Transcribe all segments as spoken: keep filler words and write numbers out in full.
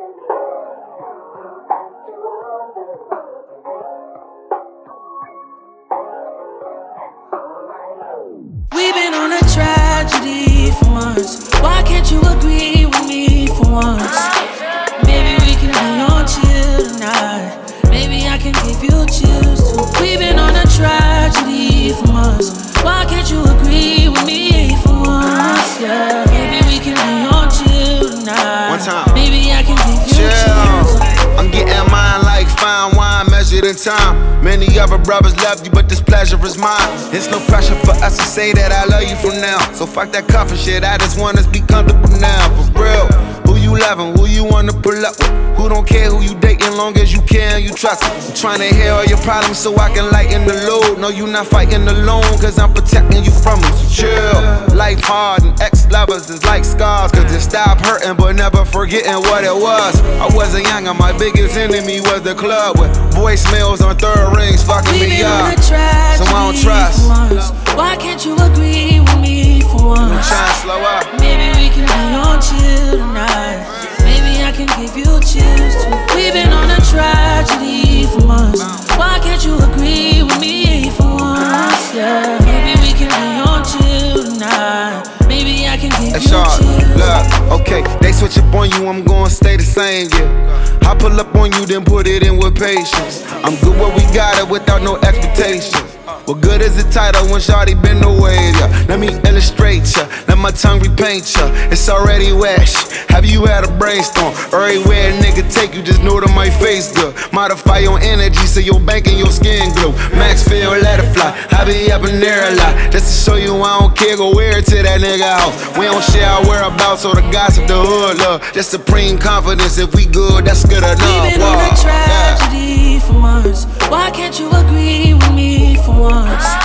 We've been on a tragedy for months. Why can't you agree with me for once? Maybe we can be on chill tonight. Maybe I can give you chills too. We've been on a tragedy for months. Why can't you agree with me for once? Yeah, maybe we can be on chill tonight. One time. Maybe I can give you Chill. chills. I'm getting mine like fine wine measured in time. Many other brothers love you, but this pleasure is mine. It's no pressure for us to say that I love you from now. So fuck that cuffing shit, I just want us to be comfortable now. For real, who you loving, who you wanna pull up with? Who don't care who you dating, long as you care and you trust me. I'm trying to hear all your problems so I can lighten the load. No, you not fighting alone, cause I'm protecting you from them, so chill. Life hard and ex-lovers is like scars, cause they stop hurting but never forgetting what it was. I wasn't young and my biggest enemy was the club with voicemails on third rings fucking We've me been up. on a tragedy So I don't trust. for months. Why can't you agree with me for I'm once? trying to slow up. Maybe we can be on chill tonight. Maybe I can give you chills too. We've been on a tragedy for months. Why can't you agree with me for once? Yeah, maybe we can be on chill tonight. Maybe I can give That's you hard. chills. Look, okay, they switch up on you, I'm gonna stay the same, yeah. I pull up on you, then put it in with patience. I'm good where we got it without no expectations. What good is the title when shawty been away, yeah? Let me illustrate ya, let my tongue repaint ya. It's already wet. Have you had a brainstorm? Everywhere a nigga take you, just know that my face good. Modify your energy so your bank and your skin glow. Max feel, let it fly. I be up in there a lot, just to show you I don't care. Go wear it to that nigga house. We don't share our whereabouts or the gossip, the hood love. Just supreme confidence. If we good, that's good enough. We've been Wow. on a tragedy Yeah. for months. Why can't you agree with me for once?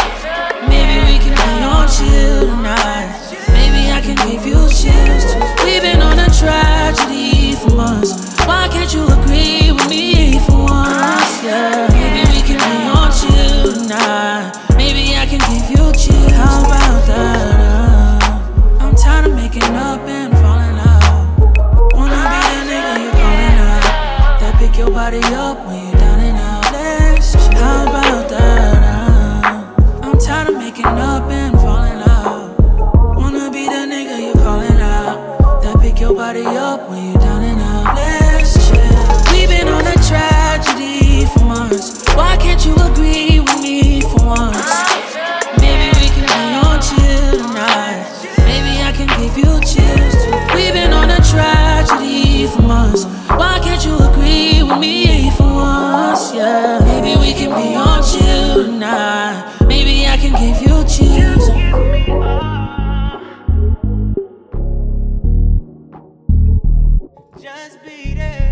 Maybe we can be on chill tonight. Maybe I can give you chills too. We've been on a tragedy for months. Why can't you agree with me for once? Yeah, maybe we can be on chill tonight. Maybe I can give you chills. How about that? Uh, I'm tired of making up and falling out. Wanna be the nigga you calling out, that pick your body up when you're down and out. Let's chill. How about that? Uh, I'm tired of making up and falling out. Wanna be the nigga you calling out, that pick your body up when you're down and out. Let's chill. We've been on a tragedy for months. Why can't you agree with me for once? Maybe we can be on chill tonight. Maybe I can give you chills too. We've been on a tragedy for months. Why can't you agree with me for once? Yeah, maybe we can be on chill tonight. Maybe I can give you chills. Just be there.